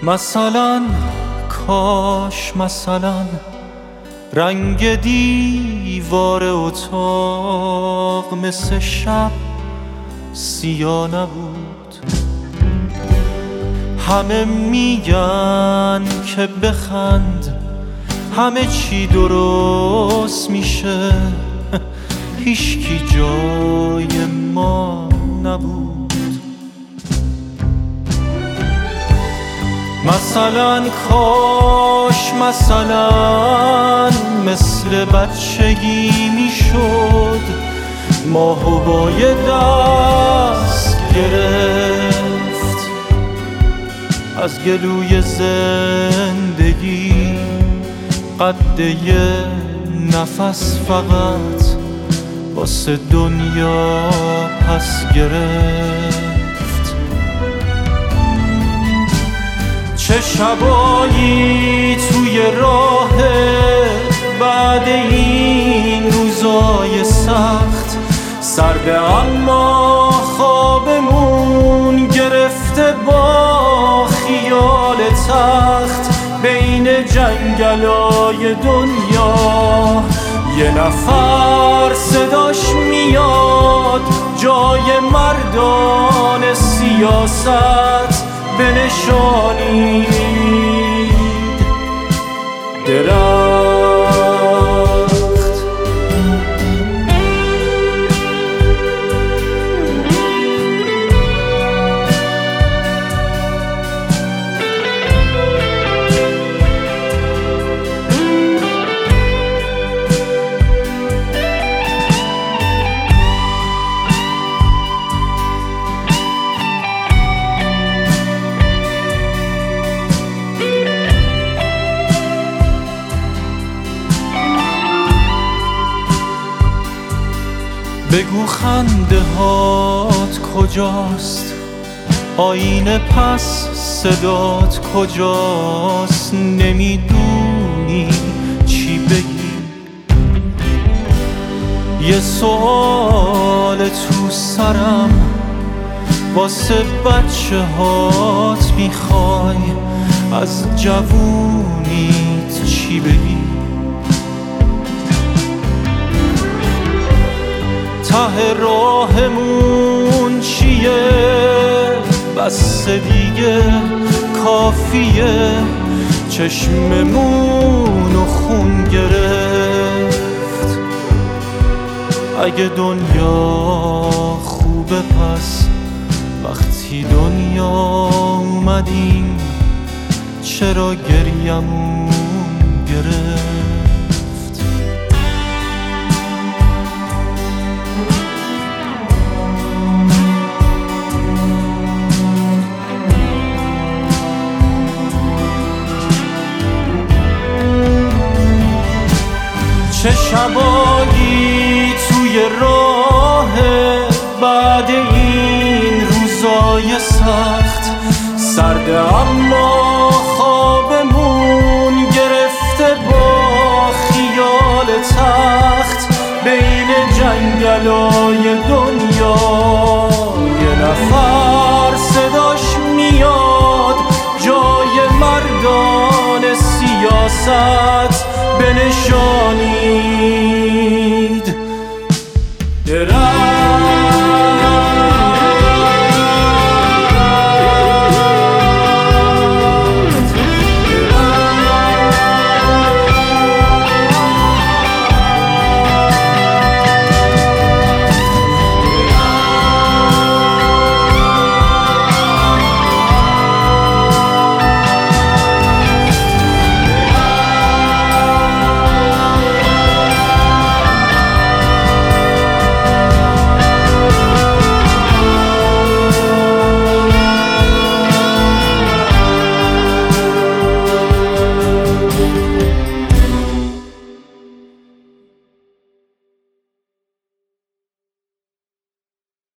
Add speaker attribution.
Speaker 1: مثلا کاش مثلا رنگ دیوار اتاق مثل شب سیاه نبود. همه میگن که بخند همه چی درست میشه، هیچکی جای ما نبود. مثلا کاش مثلا مثل بچگی میشد ماهو با یه دست گرفت، از گلوی زندگی قد یه نفس فقط واسه دنیا پس گرفت. چه شبایی توی راه بعد این روزای سخت، سرده اما خوابمون گرفته با خیال تخت. بین جنگلای دنیا یه نفر صداش میاد جای مردان سیاست بنشانید درخت. بگو خنده هات کجاست، آینه پس صدات کجاست، نمیدونی چی بگی. یه سوال تو سرم واسه بچه هات میخوای، از جوونیت چی بگی. ته راهمون چیه بس دیگه کافیه، چشممونو خون گرفت. اگه دنیا خوبه پس وقتی دنیا اومدیم چرا گریمون گرفت. چه شبایی توی راه بعد این روزای سخت، سرده اما خوابمون گرفته با خیال تخت. بین جنگلای دنیا یه نفر صداش میاد جای مردان سیاست بنشانی